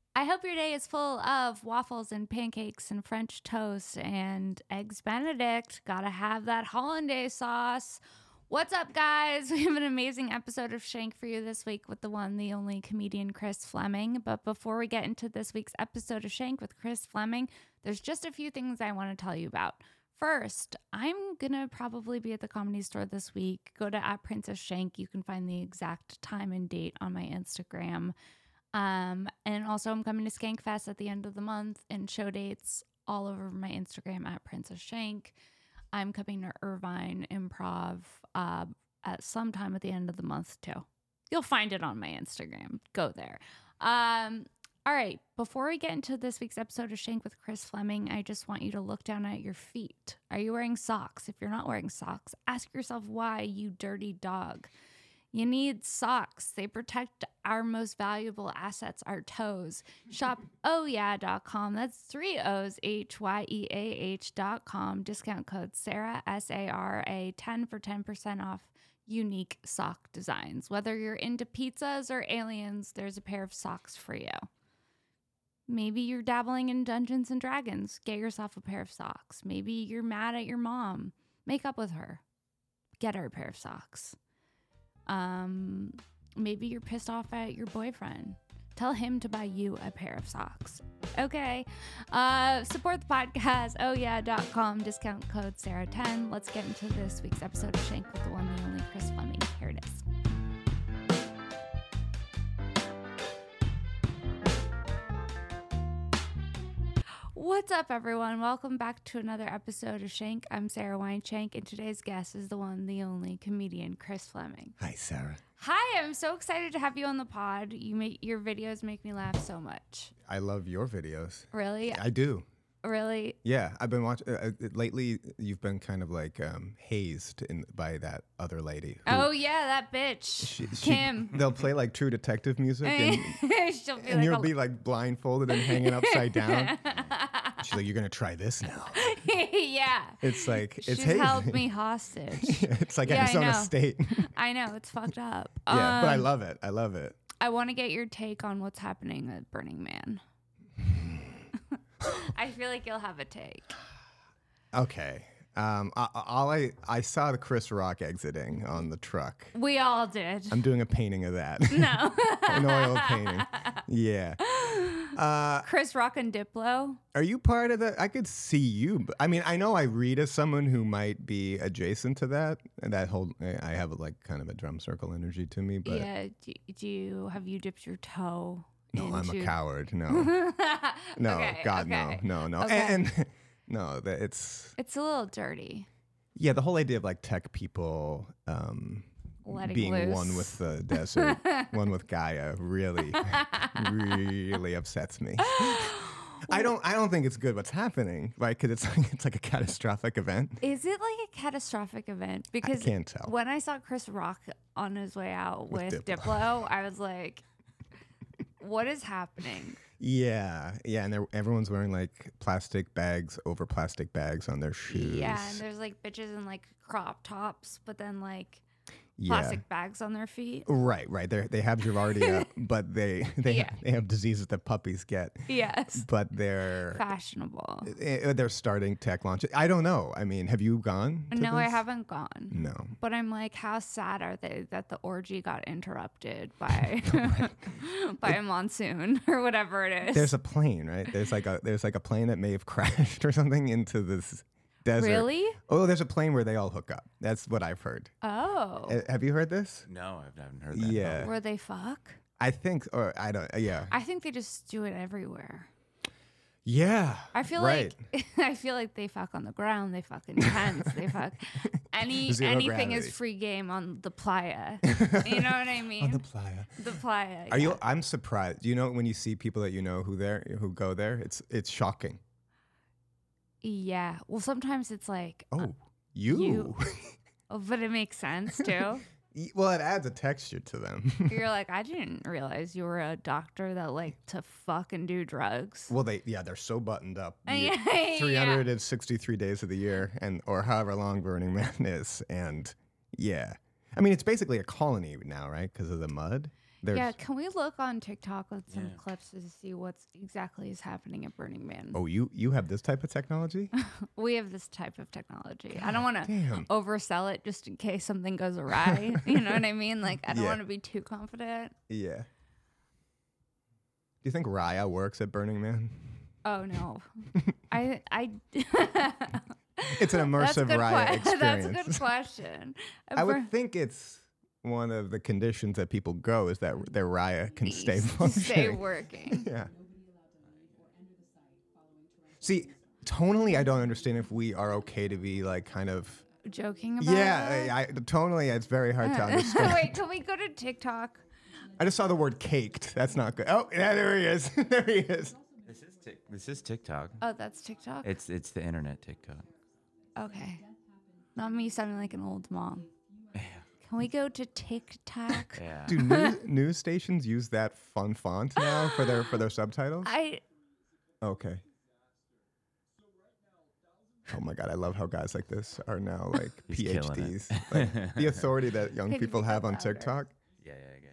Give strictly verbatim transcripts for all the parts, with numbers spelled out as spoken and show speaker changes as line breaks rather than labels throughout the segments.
I hope your day is full of waffles and pancakes and French toast and eggs Benedict. Gotta have that hollandaise sauce. What's up, guys? We have an amazing episode of Shank for you this week with the one, the only comedian Chris Fleming. But before we get into this week's episode of Shank with Chris Fleming, there's just a few things I want to tell you about. First, I'm going to probably be at the Comedy Store this week. Go to at Princess Shank. You can find the exact time and date on my Instagram. Um, and also I'm coming to Skankfest at the end of the month and show dates all over my Instagram at Princess Shank. I'm coming to Irvine Improv uh, at some time at the end of the month too. You'll find it on my Instagram. Go there. Um, all right. Before we get into this week's episode of Shank with Chris Fleming, I just want you to look down at your feet. Are you wearing socks? If you're not wearing socks, ask yourself why, you dirty dog. You need socks. They protect our most valuable assets, our toes. Shop oh yeah dot com. That's three O's, H Y E A H dot com. Discount code Sarah, S A R A, ten for ten percent off unique sock designs. Whether you're into pizzas or aliens, there's a pair of socks for you. Maybe you're dabbling in Dungeons and Dragons. Get yourself a pair of socks. Maybe you're mad at your mom. Make up with her. Get her a pair of socks. Um, maybe you're pissed off at your boyfriend. Tell him to buy you a pair of socks. Okay. Uh, support the podcast. oh yeah dot com. Discount code Sarah ten. Let's get into this week's episode of Shank with the one, the only Chris Fleming. Here it is. What's up, everyone? Welcome back to another episode of Shank. I'm Sarah Weinshank, and today's guest is the one, the only comedian, Chris Fleming.
Hi, Sarah.
Hi, I'm so excited to have you on the pod. You make your videos make me laugh so much.
I love your videos.
Really?
I do.
Really?
Yeah, I've been watching. Uh, lately, you've been kind of like um, hazed in, by that other lady. Who,
oh, yeah, that bitch.
she, she,
Kim.
They'll play like True Detective music, and,
She'll be
and
like,
you'll
a-
be like blindfolded and hanging upside down. She's like, "You're gonna try this now."
yeah.
It's like it's
She's
hazing.
held me hostage.
It's like
Yeah, I
Arizona
know.
State.
I know, it's fucked up.
Yeah,
Um,
but I love it. I love it.
I want to get your take on what's happening at Burning Man. I feel like you'll have a take.
Okay. Um, I, all I I saw the Chris Rock exiting on the truck.
We all did.
I'm doing a painting of that.
No.
An oil painting. Yeah. Uh,
Chris Rock and Diplo.
are you part of that? I could see you. But, I mean, I know I read as someone who might be adjacent to that. And that whole, I have like kind of a drum circle energy to me. But
Yeah. Do, do you have you dipped your toe?
no, I'm
into-
a coward. No. No,
Okay,
God,
okay.
no, no, no.
Okay.
And, and no, that it's,
It's a little dirty.
yeah, the whole idea of like tech people um,
Letting
being
loose.
one with the desert, one with Gaia, really, really upsets me. I don't. I don't think it's good what's happening, right? Because it's like it's like a catastrophic event.
Is it like a catastrophic event? Because
can't tell.
When I saw Chris Rock on his way out with,
With
Diplo.
Diplo.
I was like, what is happening?
Yeah, yeah, and they're- everyone's wearing like plastic bags over plastic bags on their shoes.
Yeah, and there's like bitches in like crop tops, but then like
Yeah.
plastic bags on their feet.
Right, right. They they have Giardia, but they they
Yeah.
they have diseases that puppies get.
Yes.
But they're
Fashionable.
eh, they're starting tech launch. I don't know. I mean, have you gone? to
No, I
this?
haven't gone.
No.
But I'm like, how sad are they that the orgy got interrupted by by a monsoon or whatever it is?
There's a plane, right? There's like a there's like a plane that may have crashed or something into this desert.
Really?
Oh, there's a plane where they all hook up. That's what I've heard.
Oh.
Uh, have you heard this?
No, I haven't heard that.
Yeah.
Where they fuck?
I think, or I don't. Yeah.
I think they just do it everywhere.
Yeah.
I feel
right.
like I feel like they fuck on the ground, they fuck in tents, they fuck any
Zero
anything
gravity.
is free game on the playa. You know what I mean?
on the playa.
The playa.
Are
yeah.
you? I'm surprised. You know, when you see people that you know who there who go there, it's it's shocking.
Yeah. Well, sometimes it's like,
Oh, you.
you- oh, but it makes sense too.
Well, it adds a texture to them.
You're like, I didn't realize you were a doctor that liked to fuck and do drugs.
Well, they yeah, they're so buttoned up.
Yeah, yeah.
three hundred sixty-three days of the year, and or however long Burning Man is, and yeah, I mean it's basically a colony now, right? Because of the mud. There's,
Yeah, can we look on TikTok with some
Yeah.
clips to see what's exactly is happening at Burning Man?
Oh, you you have this type of technology?
We have this type of technology. I don't want to
damn.
oversell it just in case something goes awry. You know what I mean? Like, I don't
Yeah.
want to be too confident.
Yeah. Do you think Raya works at Burning Man?
Oh no, I I.
It's an
That's a
immersive
good
Raya
que-
experience.
That's a good question.
I
Bur-
would think it's one of the conditions that people go is that their Raya can stay functioning.
stay working.
Yeah. See, tonally, I don't understand if we are okay to be like kind of.
Joking about
Yeah,
it?
I, I, tonally, it's very hard to understand.
Wait, can we go to TikTok?
I just saw the word caked. That's not good. Oh, yeah, there he is. There he is.
This is tic- this is TikTok.
Oh, that's TikTok?
It's it's the internet TikTok.
Okay. Not me sounding like an old mom. Can we go to TikTok?
Yeah.
Do news, news stations use that fun font now for their for their subtitles?
I
Okay. Oh my God, I love how guys like this are now like
He's killing it.
PhDs. Like, the authority that young
Could you
people
make
have
it
on
louder?
TikTok.
Yeah, yeah, I got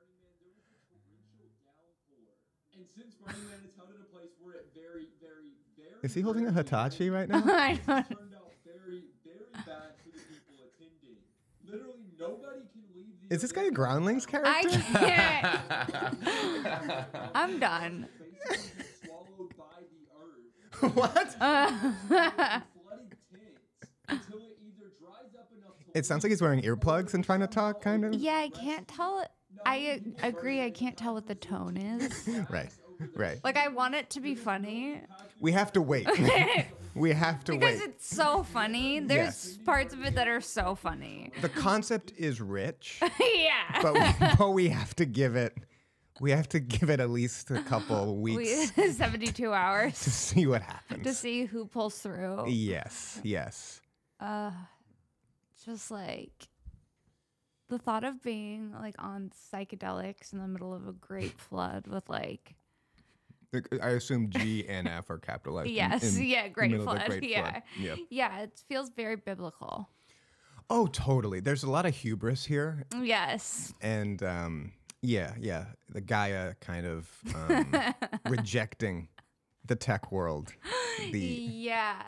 you.
And since Burning Man is held in a place where it very, very, very
Is he holding a Hitachi right now?
I don't
turned out very, very bad for the people attending. Literally nobody can leave the
Is this guy a Groundlings character?
I can't. I'm done.
basically swallowed by the earth.
What?
Uh,
Flooded tanks until it either dries up enough to
It sounds like he's wearing earplugs and trying to talk, kind of.
yeah, I can't tell. I uh, agree. I can't tell what the tone is.
Right, right.
Like, I want it to be funny
We have to wait. We have to
because
wait.
it's so funny. There's
Yes.
parts of it that are so funny.
The concept is rich,
Yeah.
but we, but we have to give it. We have to give it at least a couple weeks
We, seventy-two
to
hours
see what happens.
to see who pulls through.
Yes, yes.
Uh, just like the thought of being like on psychedelics in the middle of a great flood with like
I assume G and F are capitalized. in-
yes,
in
yeah,
the
great
middle of the
flood,
Great
yeah,
Flood. Yeah.
yeah, it feels very biblical.
Oh, totally. There's a lot of hubris here,
Yes,
and um, yeah, yeah, the Gaia kind of um, rejecting the tech world. The
yeah,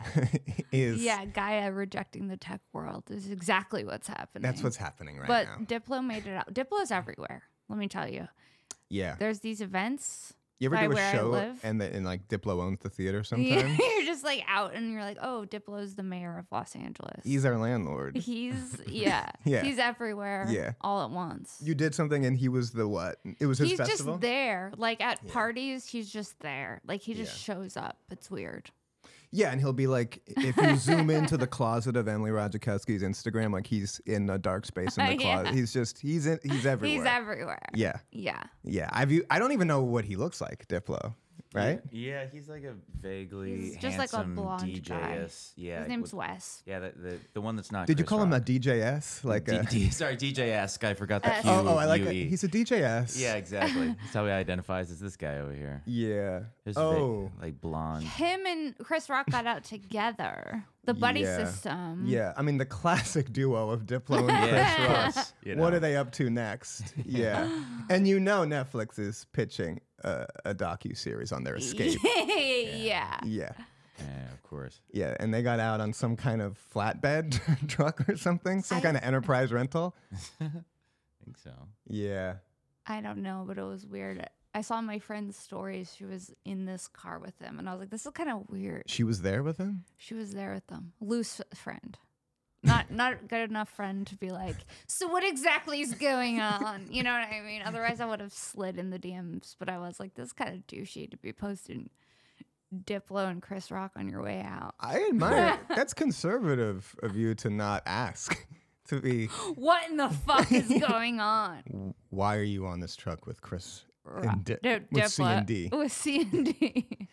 is
yeah. Gaia rejecting the tech world is exactly what's happening.
that's what's happening right
But
now.
Diplo made it out. Diplo is everywhere. Let me tell you.
Yeah.
There's these events.
You ever
by
do a
where I
show
live.
and the, and like Diplo owns the theater
Yeah,
sometimes?
you're just like out and you're like, oh, Diplo's the mayor of Los Angeles.
He's our landlord.
He's yeah.
Yeah.
He's everywhere.
Yeah.
All at once.
You did something and he was the what? It was his
he's
festival?
just there. Like at parties, he's just there. Like he just shows up. It's weird.
Yeah, and he'll be like, if you zoom into the closet of Emily Ratajkowski's Instagram, like he's in a dark space in the
Yeah.
closet. He's just he's in he's everywhere.
He's everywhere.
Yeah,
Yeah.
yeah. I've u- I don't even know what he looks like, Diplo. Right?
Yeah, he's like a vaguely
He's just like a
handsome
blonde
D J S. Yeah.
His name's
with-
Wes.
Yeah, the, the the one that's not.
Did you
Chris
call him a
Rock.
D J S? Like
D-
a,
D- sorry, D J esque. I forgot the
S.
Q.
oh, oh, I like
U
it.
E.
He's a D J S.
Yeah, exactly. That's how he identifies as this guy over here.
Yeah.
His
Oh.
va- like blonde.
Him and Chris Rock got out together. The buddy
Yeah.
system.
Yeah, I mean the classic duo of Diplo and
Yeah,
Chris
of
Rock.
course, you
What
know.
are they up to next? Yeah, and you know Netflix is pitching a, a docu series on their escape.
yeah.
Yeah,
Yeah, of course.
yeah, and they got out on some kind of flatbed truck or something, some
I-
kind of enterprise rental.
I think so.
Yeah,
I don't know, but it was weird. I saw my friend's stories. She was in this car with them, and I was like, "This is kind of weird."
she was there with him.
She was there with them, loose friend, not not good enough friend to be like, "So what exactly is going on?" You know what I mean? Otherwise, I would have slid in the D Ms. But I was like, "This is kind of douchey to be posting Diplo and Chris Rock on your way out."
I admire. That's conservative of you to not ask. To be,
What in the fuck is going on?
why are you on this truck with Chris
Rock-
and Di-
Di-
with C
Diplo-
and D?
With C and D.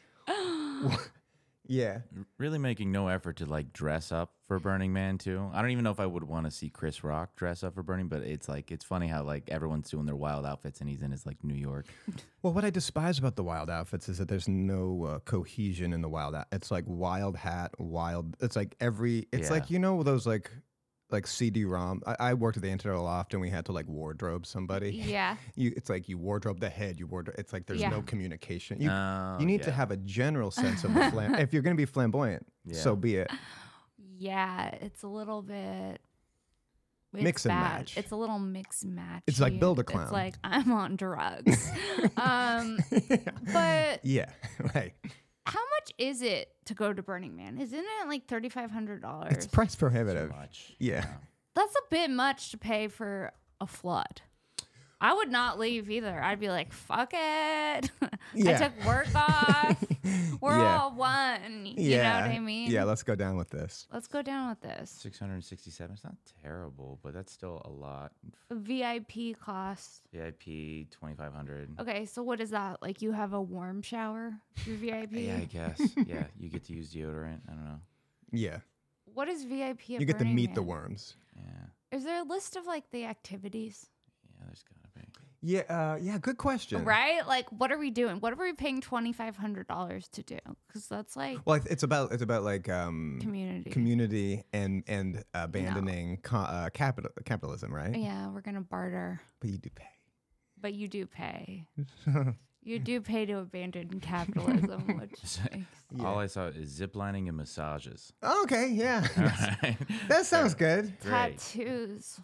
Yeah.
Really making no effort to like dress up for Burning Man too. I don't even know if I would want to see Chris Rock dress up for Burning, but it's like it's funny how like everyone's doing their wild outfits and he's in his like New York.
Well, what I despise about the wild outfits is that there's no uh, cohesion in the wild. Out- it's like wild hat, wild. It's like every. It's
Yeah.
like you know those like, like C D-ROM. I, I worked at the Internet a lot, and we had to like wardrobe somebody.
Yeah.
You, it's like you wardrobe the head. You wardrobe. It's like there's
Yeah.
no communication. You
Oh,
you need to
yeah.
have a general sense of the flam. If you're gonna be flamboyant, so
Yeah.
be it.
Yeah, it's a little bit it's
Mix and
bad.
match.
It's a little mix and match.
It's like Build a Clown.
It's like I'm on drugs. um, but
Yeah, right.
how much is it to go to Burning Man? Isn't it like thirty five hundred dollars?
It's price
Too
prohibitive.
much.
Yeah.
That's a bit much to pay for a flood. I would not leave either. I'd be like, fuck it. I
Yeah.
took work off. We're
Yeah.
all one. You
yeah.
know what I mean?
Yeah. Let's go down with this.
Let's go down with this.
six hundred sixty-seven. It's not terrible, but that's still a lot.
V I P cost.
V I P twenty-five hundred.
Okay, so what is that? Like you have a warm shower for V I P?
Yeah, I guess. Yeah, you get to use deodorant. I don't know.
Yeah.
What is V I P at
You get to
Burning
meet the
Man?
worms.
Yeah,
Is there a list of like the activities?
yeah. There's gotta be.
Yeah. Uh, yeah. Good question.
Right? Like what are we doing? What are we paying twenty-five hundred dollars to do? Because that's like
Well, it's- it's about it's about like um,
community.
community and and abandoning co- uh, capital capitalism, right?
Yeah, we're going to barter.
But you do pay.
But you do pay. You do pay to abandon capitalism, which makes
All I saw is ziplining and massages.
Okay. Yeah.
All right.
That sounds good.
Great.
tattoos.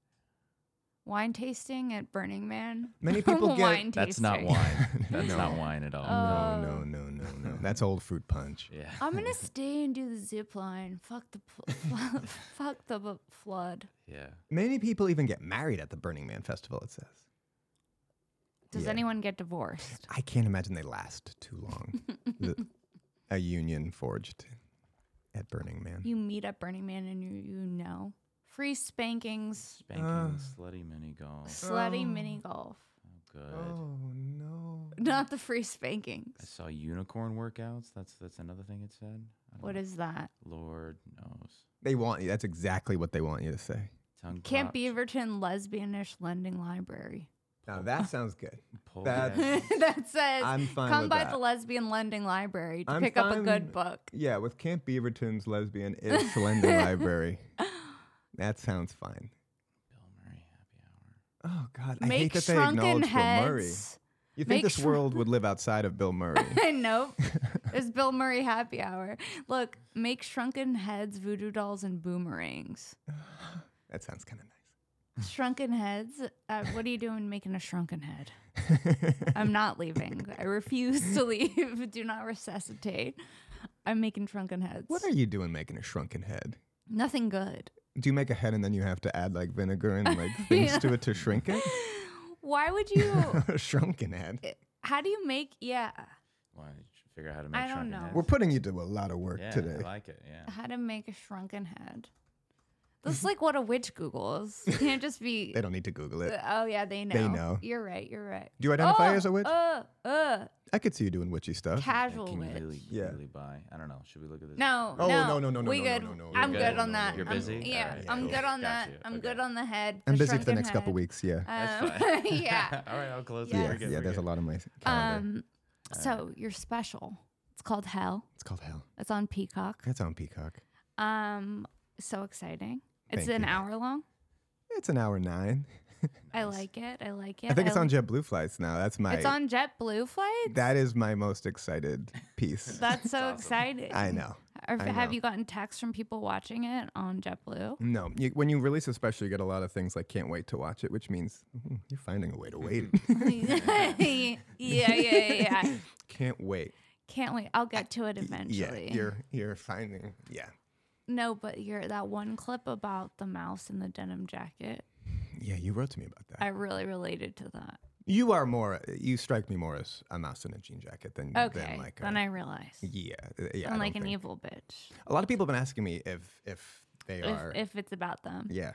Wine tasting at Burning Man.
Many people get-
wine
That's not
tasting.
wine. That's
No.
not wine at all.
Oh.
No, no, no, no, no. That's old fruit punch.
Yeah.
I'm gonna stay and do the zip line. Fuck the pl- fuck the bu- flood.
Yeah.
Many people even get married at the Burning Man festival. It says.
Does
Yeah.
anyone get divorced?
I can't imagine they last too long. The- a union forged at Burning Man.
You meet at Burning Man and you you know free spankings,
Spanking,
Uh.
slutty mini golf.
slutty
Oh.
mini golf.
Oh, good.
Oh no.
Not the free spankings.
I saw unicorn workouts. That's that's another thing it said. I don't
What
know.
is that?
Lord knows.
They want you. That's exactly what they want you to say.
Tongue
Camp
popped.
Beaverton Lesbianish Lending Library.
Now that sounds good.
Pull
That-
that.
That says
I'm fine
come
with
by
that.
the Lesbian Lending Library to
I'm
pick up a
fine-
good book.
Yeah, with Camp Beaverton's lesbian is lending library. That sounds fine.
Bill Murray happy hour.
Oh God, I
Make
hate that they
shrunken
acknowledge Bill Murray.
heads.
You think
Make
this
shrunk-
world would live outside of Bill Murray?
Nope. There's Bill Murray happy hour. Look, make shrunken heads, voodoo dolls, and boomerangs.
That sounds kind of
Shrunken heads? Uh, what are you doing making a shrunken head? I'm not leaving. I refuse to leave. Do not resuscitate. I'm making shrunken heads.
What are you doing making a shrunken head?
Nothing good.
Do you make a head and then you have to add like vinegar and like things
Yeah.
to it to shrink it?
Why would you?
A shrunken head.
How do you make? Yeah.
Why did you figure out how to make
I don't
shrunken
know.
heads?
We're putting you to a lot of work
yeah,
today.
I like it. Yeah.
How to make a shrunken head. That's like what a witch Googles. You can't just be.
They don't need to Google it.
Oh yeah, they know.
They know.
You're right. You're right.
Do you identify
Oh,
as a witch?
Uh, uh,
I could see you doing witchy stuff.
casual
Can you
witch.
really,
Yeah.
really buy? I don't know. Should we look at this?
No,
Oh,
no,
no, no, no, no,
We
no,
good.
no, no, no.
I'm
You're
good
good.
on that.
You're
I'm-
busy?
Yeah,
Alright,
I'm
cool.
good on
Got
that.
you.
I'm
Okay.
good on the head.
I'm
the
busy for the
shrunken
next couple
head.
weeks. Yeah.
That's
Um,
fine.
yeah.
All right, I'll close
Yes.
it.
yeah.
We're good,
Yeah.
we're
There's a
good.
lot on my calendar.
Um, so you're special. It's called Hell.
It's called Hell.
It's on Peacock.
That's on Peacock.
Um, so exciting. It's
Thank
an
you.
hour long.
It's an hour nine.
I like it. I like it.
I think it's on
li-
JetBlue flights now. That's my.
It's on JetBlue flights.
That is my most excited piece.
That's so
awesome.
exciting.
I know.
Or
I
have
know.
you gotten texts from people watching it on JetBlue?
No, you, when you release a special, you get a lot of things like "can't wait to watch it," which means mm, you're finding a way to wait.
yeah, yeah, yeah, yeah.
Can't wait.
Can't wait. I'll get to it eventually.
Yeah, you're you're finding. Yeah,
No, but you're that one clip about the mouse in the denim jacket.
yeah. You wrote to me about that.
I really related to that.
you are more. You strike me more as a mouse in a jean jacket than
Okay,
than like.
then
a,
I realized.
yeah, uh, yeah. I
I'm
don't
like an
think-
evil bitch.
A lot of people have been asking me if if they are.
If, if it's about them.
yeah.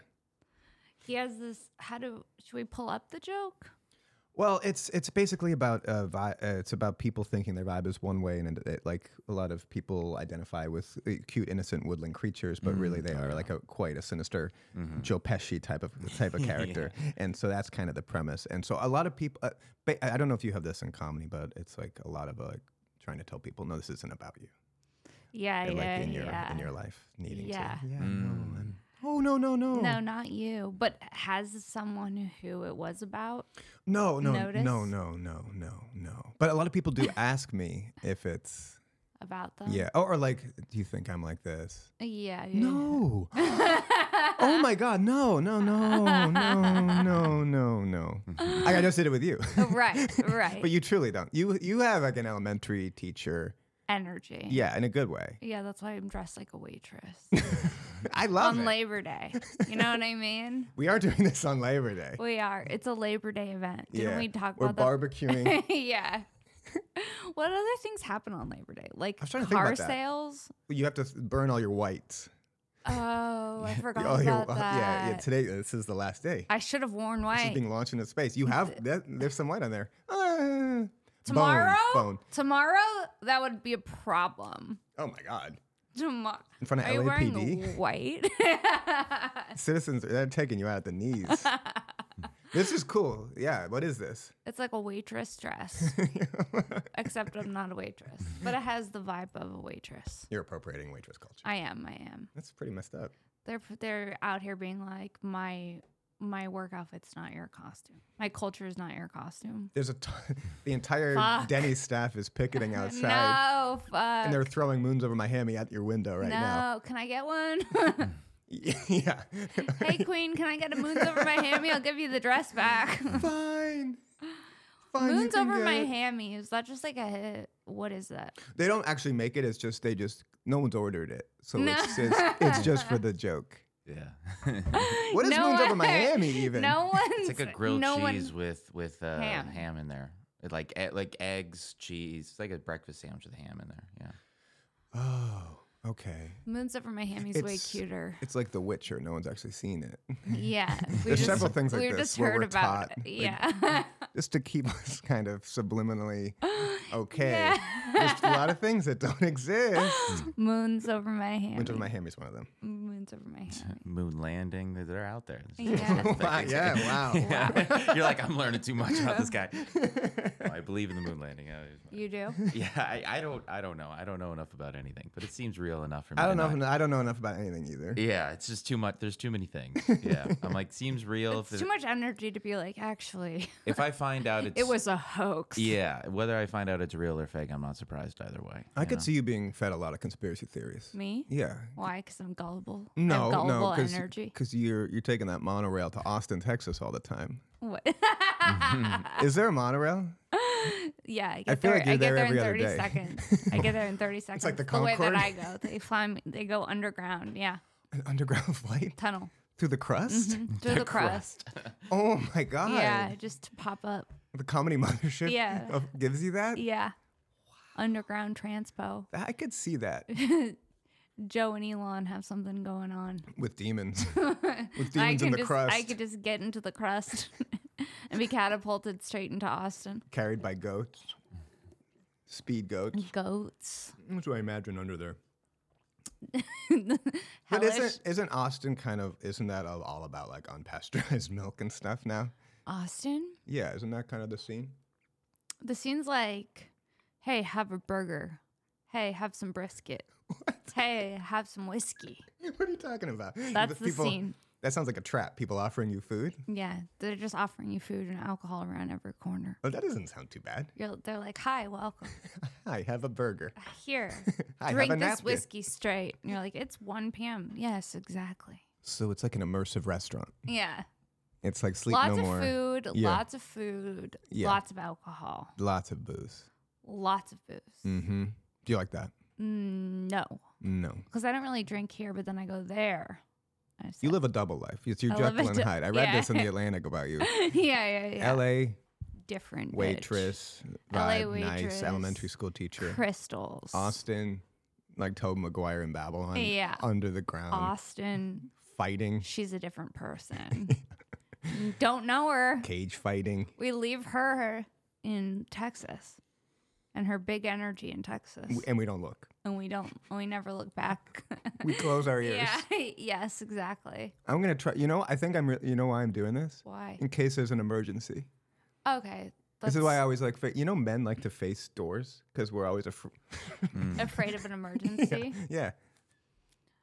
He has this. How do should we pull up the joke?
Well, it's it's basically about uh, vi- uh, it's about people thinking their vibe is one way, and it, it, like a lot of people identify with uh, cute, innocent woodland creatures, but really they are like a quite a sinister Joe Pesci type of type of character, and so that's kind of the premise. And so a lot of people, uh, ba- I don't know if you have this in comedy, but it's like a lot of uh, like trying to tell people, no, this isn't about you.
Yeah,
And,
yeah,
like in your
yeah.
in your life needing
Yeah.
to. Yeah,
Mm.
no, I'm, Oh no no no
No, not you. But has someone who it was about?
no no
Notice?
no no no no no. But a lot of people do ask me if it's
About them?
yeah. Or, or like, do you think I'm like this?
Yeah. yeah.
No. Oh my God! No no no no no no no. I just did it with you.
Right, right.
But you truly don't. You you have like an elementary teacher.
Energy.
Yeah, in a good way.
Yeah, that's why I'm dressed like a waitress.
I love
on
it.
Labor Day. You know what I mean?
We are doing this on Labor Day.
We are. It's a Labor Day event. Didn't
yeah.
we talk
We're
about
barbecuing.
that? Yeah. What other things happen on Labor Day? Like
was trying to think
car
about that.
sales?
You have to th- burn all your whites.
Oh, I forgot
All your-
about that.
yeah, yeah. Today, this is the last day.
I should have worn
This is
white.
being launched into space. You have that, there's some white on there. Uh,
Tomorrow?
Bone, bone.
Tomorrow, that would be a problem.
Oh my God.
Tomorrow.
In front of
Are you
L A P D.
wearing white?
Citizens, they're taking you out at the knees. This is cool. Yeah. What is this?
It's like a waitress dress, except I'm not a waitress, but it has the vibe of a waitress.
You're appropriating waitress culture.
I am. I am.
That's pretty messed up.
They're they're out here being like, my my work outfit's not your costume. My culture is not your costume.
There's a t- the entire
Fuck.
Denny's staff is picketing outside,
No, fuck.
and they're throwing moons over my hammy at your window right
no,
now.
can I get one?
Yeah.
Hey, queen, can I get a moons over my hammy? I'll give you the dress back.
Fine. Fine. you
Moons
can
over
get
my
it.
hammy. Is that just like a, what is that?
They don't actually make it. It's just they just no one's ordered it, so
No.
it's just it's just for the joke.
Yeah.
What is
No
moons over
one-
Miami even?
No one's.
It's like a grilled
no
cheese
one,
with with uh,
Ham.
ham. in there. It like e- like eggs, cheese. It's like a breakfast sandwich with ham in there. Yeah.
Oh, okay.
Moons over my hammy's way
It's-
cuter.
It's like The Witcher. No one's actually seen it.
Yeah. We
There's
just,
several things like
we
this
just
where
heard
we're
about
taught,
it.
like,
Yeah.
Just to keep us kind of subliminally okay.
Yeah.
There's a lot of things that don't exist.
Moons over my hammy.
Moons over my hammy is one of them.
Moons over my hammy.
Moon landing. They're, they're out there.
Yeah.
Wow, yeah, wow.
Yeah. You're like, I'm learning too much about this guy. Well, I believe in the moon landing. Uh,
You do?
Yeah, I, I don't. I don't know. I don't know enough about anything, but it seems real enough for me.
I don't
to
know.
not-
If, I don't know enough about anything either.
Yeah, it's just too much. There's too many things. Yeah, I'm like, seems real.
It's
if
too
it-
much energy to be like, actually,
If I find out it's
it was a hoax.
yeah, whether I find out it's real or fake, I'm not surprised either way.
I
you
could
know?
see you being fed a lot of conspiracy theories.
Me?
Yeah.
Why? Because I'm gullible. I
No,
have gullible
no,
energy.
because you're you're taking that monorail to Austin, Texas, all the time.
What?
Is there a monorail?
Yeah, I get
I feel
there.
like you're
I get
there
there
every
in
other
thirty
day.
seconds. I get there in thirty seconds.
like the
way that
Concorde?
I go. They fly me. They go underground. Yeah,
An underground flight
tunnel
through the crust?
through the, crust.
Oh my god!
Yeah, just to pop up.
The comedy mothership
Yeah.
of- gives you that.
Yeah, underground transpo.
I could see that
Joe and Elon have something going on.
with demons, with
I
demons in
could
the
just,
crust,
I could just get into the crust and be catapulted straight into Austin.
carried by goats, speed goats.
Goats.
That's what I imagine under there. But
Hellish.
isn't isn't Austin kind of isn't that all all about like unpasteurized milk and stuff now?
Austin?
Yeah, isn't that kind of the scene?
The scene's like, hey, have a burger. Hey, have some brisket.
What?
Hey, have some whiskey.
What are you talking about?
That's the scene.
That sounds like a trap. People offering you food.
Yeah, they're just offering you food and alcohol around every corner.
Oh, that doesn't sound too bad.
You're, they're like, hi, welcome.
Hi, have a burger.
Here,
Hi,
drink
have a
this
napkin.
whiskey straight. And you're like, it's one p.m. Yes, exactly.
So it's like an immersive restaurant.
Yeah.
It's like Sleep
Lots
No
of
More.
food,
Yeah.
lots of food,
Yeah.
lots of alcohol,
Lots of booze.
lots of booze.
Mm-hmm. Do you like that?
Mm, no,
No.
because I don't really drink here, but then I go there. I just
You
like-
live a double life. It's your
I live a
Jekyll and
du-
Hyde. I read
yeah.
this in the Atlantic about you.
yeah, yeah, yeah.
L A
Different bitch.
waitress,
L A
vibe, nice
waitress,
elementary school teacher.
Crystals.
Austin, like Tobey Maguire in Babylon.
Yeah.
Under the ground,
Austin.
fighting,
She's a different person. Don't know her.
cage fighting.
We leave her in Texas, and her big energy in Texas,
W- And we don't look.
and we don't. We never look back.
We close our ears.
Yeah. Yes. Exactly.
I'm gonna try. You know, I think I'm. Re- you know why I'm doing this?
Why?
In case there's an emergency.
Okay.
This is why I
let's-
always like. Fa- you know, men like to face doors because we're always afraid.
afraid of an emergency.
yeah.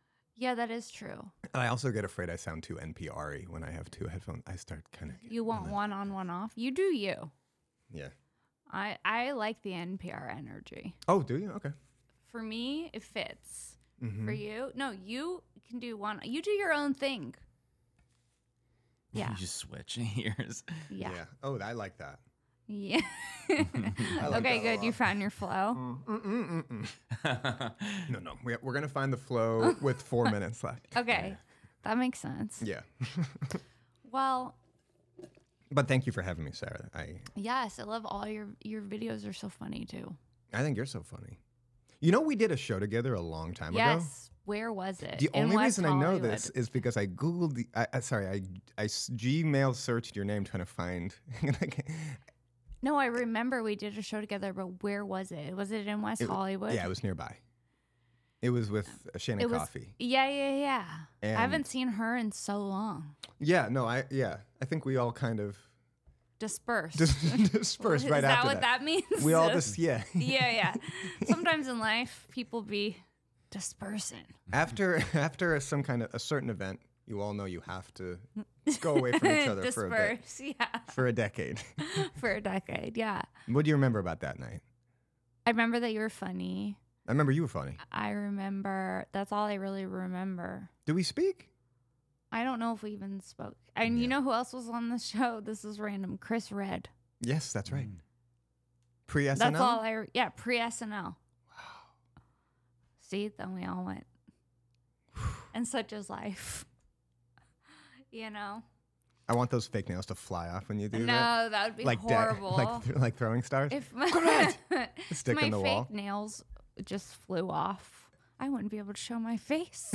Yeah, that is true.
And I also get afraid I sound too N P R-y when I have two headphones. I start kind of.
You want one on, one off. You do you.
Yeah.
I I like the N P R energy.
Oh, do you? Okay.
For me, it fits.
Mm-hmm.
For you, no, you can do one. You do your own thing. Yeah.
You just switch ears.
Yeah.
Yeah. Oh, I like that.
Yeah.
I like
Okay,
that a
good. You
lot.
found your flow.
Mm-mm-mm-mm. No, no. We, we're gonna find the flow with four minutes left.
Okay. That makes sense.
Yeah.
Well,
But thank you for having me, Sarah. I
yes, I love all your your videos are so funny too.
I think you're so funny. You know, we did a show together a long time ago.
Yes. Where was it?
The
In
only
West
reason I know
Hollywood.
this is because I googled the. I, I sorry, I I s- Gmail searched your name trying to find.
No, I remember we did a show together, but where was it? Was it in West
It-
Hollywood?
Yeah, it was nearby. It was with uh, Shannon
It was-
Coffee.
Yeah, yeah, yeah. I
And-
haven't seen her in so long.
Yeah, no, I yeah, I think we all kind of
Dispersed.
dis- dispersed right
Is that
after
what that, means?
We all just yeah.
yeah, yeah. Sometimes in life, people be dispersing.
after after some kind of a certain event, you all know you have to go away from each other for a bit,
Disperse, yeah,
for a decade.
for a decade, yeah.
What do you remember about that night?
I remember that you were funny.
I remember you were funny.
I remember, that's all I really remember.
Did we speak?
I don't know if we even spoke. And you
Yeah.
know who else was on the show? This is random. Chris Red.
Yes, that's right.
Mm.
Pre S N L.
That's all I, yeah, pre S N L. Wow. See, then we all went. And such is life. You know?
I want those fake nails to fly off when you do
No,
that.
that would be
Like da-
horrible.
like th- like throwing stars.
if my,
Stick
my
in the
fake
wall.
nails just flew off, I wouldn't be able to show my face.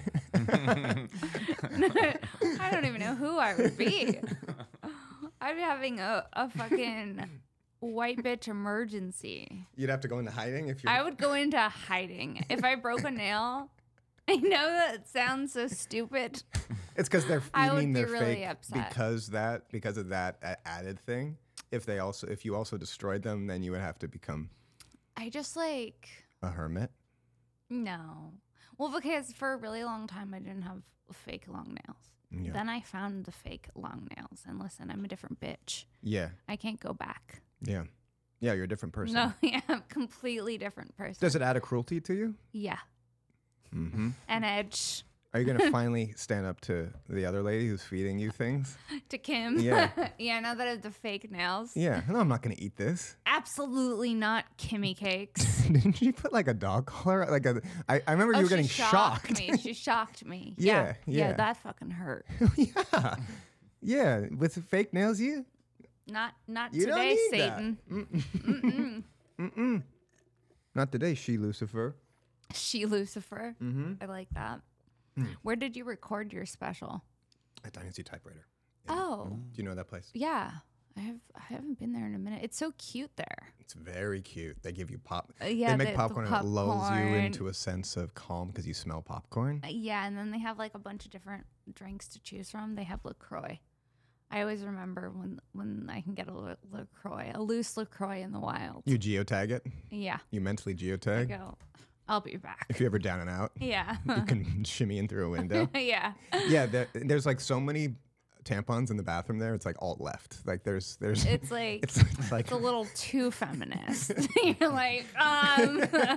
I don't even know who I would be. I'd be having a, a fucking white bitch emergency.
You'd have to go into hiding if you.
I would go into hiding. If I broke a nail, I know that sounds so stupid.
It's because they're.
I
You
would
mean
be
they're
really
fake
upset.
because that because of that a- added thing. If they also if you also destroyed them, then you would have to become
I just like,
a hermit.
no. Well, because for a really long time, I didn't have fake long nails.
Yeah.
Then I found the fake long nails. And listen, I'm a different bitch.
Yeah.
I can't go back.
Yeah. Yeah. You're a different person.
No, yeah, I'm a completely different person.
Does it add a cruelty to you?
Yeah.
Mm-hmm.
An edge
Are you gonna finally stand up to the other lady who's feeding you things?
to Kim.
Yeah.
yeah, now that I have the fake nails.
Yeah. No, I'm not gonna eat this.
Absolutely not Kimmy cakes.
Didn't she put like a dog collar? Like a. I, I remember
Oh,
you were
she
getting
shocked
shocked.
me. She shocked me.
Yeah,
yeah.
yeah.
that fucking hurt.
yeah. Yeah. With the fake nails, you.
Not not
You don't
today,
need that.
Satan.
Mm-mm.
Mm-mm.
Mm-mm. Not today, she Lucifer.
She Lucifer.
Mm-hmm.
I like that.
Hmm.
Where did you record your special?
At Dynasty Typewriter.
Oh,
Do you know that place?
yeah. I have I haven't been there in a minute. It's so cute there.
It's very cute. They give you pop.
Uh, yeah,
they make
the- the
popcorn, and it lulls you
popcorn.
into a sense of calm because you smell popcorn.
Uh, Yeah, and then they have like a bunch of different drinks to choose from. They have LaCroix. I always remember when when I can get a La- LaCroix, a loose LaCroix in the wild.
You geotag it.
Yeah.
You mentally
I
geotag.
go, I'll be back.
If you're ever down and out,
Yeah.
you can shimmy in through a window.
yeah.
Yeah, there, there's like so many tampons in the bathroom there. It's like alt left. Like there's there's
It's like
it's, it's like
it's a little too feminist. You're like, um,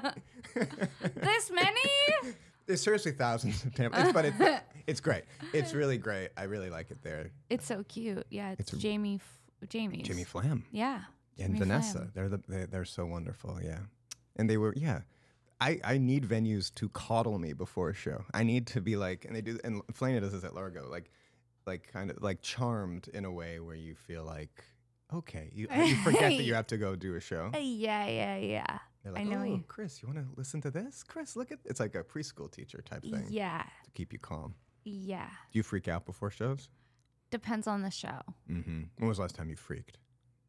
this many?
there's seriously thousands of tampons, but it's it's great. It's really great. I really like it there.
It's so cute. Yeah, it's,
It's a-
Jamie. F- Jamie's.
Jimmy Flam
Yeah.
and
Jamie
Vanessa.
Flam.
They're the they, they're so wonderful. Yeah, and they were yeah. I, I need venues to coddle me before a show. I need to be like, and they do, and Flania does this at Largo, like, like kind of like charmed in a way where you feel like, okay, you, you forget that you have to go do a show.
Uh, Yeah, yeah, yeah.
They're
I
like,
know
oh,
you.
Chris, you want to listen to this? Chris, look at, it's like a preschool teacher type thing
Yeah,
to keep you calm.
yeah.
Do you freak out before shows?
Depends on the show.
Mm-hmm. When was the last time you freaked?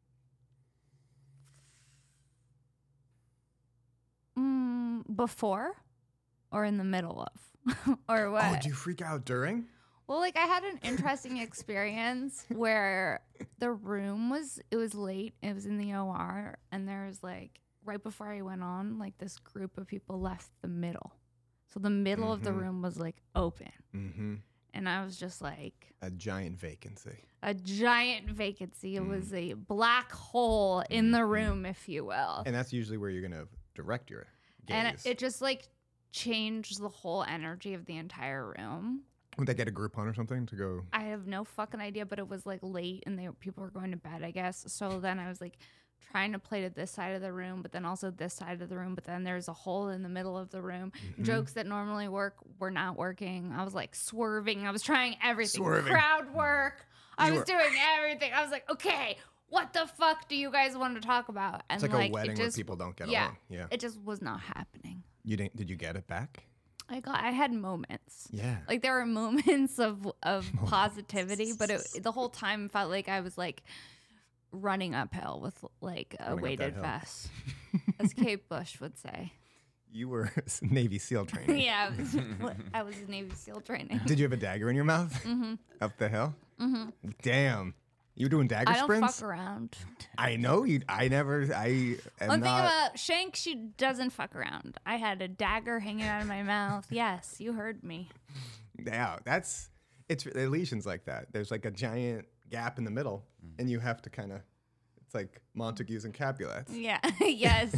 Mm, before or in the middle of? or what?
Oh, do you freak out during?
Well, like I had an interesting experience where the room was it was late. It was in the O R, and there was like right before I went on, like this group of people left the middle. So the middle of the
Mhm.
room was like open.
Mm-hmm.
And I was just like,
A giant vacancy.
a giant vacancy. It
Mm.
was a black hole in the room, if you will.
And that's usually where you're gonna direct your gaze.
And it, it just like changed the whole energy of the entire room.
Would they get a Groupon or something to go?
I have no fucking idea, but it was like late and they people were going to bed, I guess. So then I was like trying to play to this side of the room, but then also this side of the room. But then there's a hole in the middle of the room.
Mm-hmm.
Jokes that normally work were not working. I was like swerving. I was trying everything.
Swerving.
Crowd work. I
You
was
were-
doing everything. I was like, okay, what the fuck do you guys want to talk about? And
It's like, a wedding
it
where
just,
people don't get
yeah,
along. Yeah.
it just was not happening.
You didn't? Did you get it back?
I got. I had moments.
Yeah.
Like there were moments of of positivity, but it, the whole time felt like I was like running uphill with like a
Running up that
weighted
hill.
vest, as Kate Bush would say.
You were Navy SEAL training.
Yeah, I was, I was Navy SEAL training.
Did you have a dagger in your mouth?
Mm-hmm.
Up the hill? Mm-hmm. Damn. You were doing dagger
I don't
sprints?
fuck around.
I know you. I never. I am
One thing
not.
about Shank, she doesn't fuck around. I had a dagger hanging out of my mouth. Yes, you heard me.
Yeah, that's. It's the lesions like that. There's like a giant gap in the middle, and you have to kind of. It's like Montagues and Capulets.
Yeah. Yes.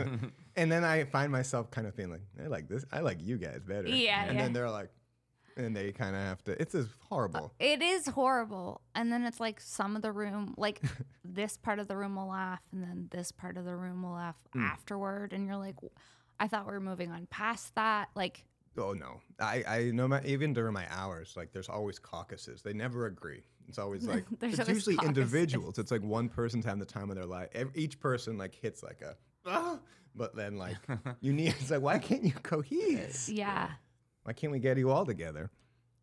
And then I find myself kind of feeling like, I like this. I like you guys better.
Yeah,
And
yeah.
then they're like, and they kind of have to. It's just horrible.
It is horrible. And then it's like some of the room, like this part of the room will laugh, and then this part of the room will laugh
Mm.
afterward. And you're like, I thought we were moving on past that. Like,
Oh no, I I know my even during my hours, like there's always caucuses. They never agree. It's always like
There's
it's
always
usually
caucuses.
individuals. It's like one person's having the time of their life. Ev each person like hits like a, ah, but then like you need. It's like why can't you cohere?
yeah,
Why can't we get you all together?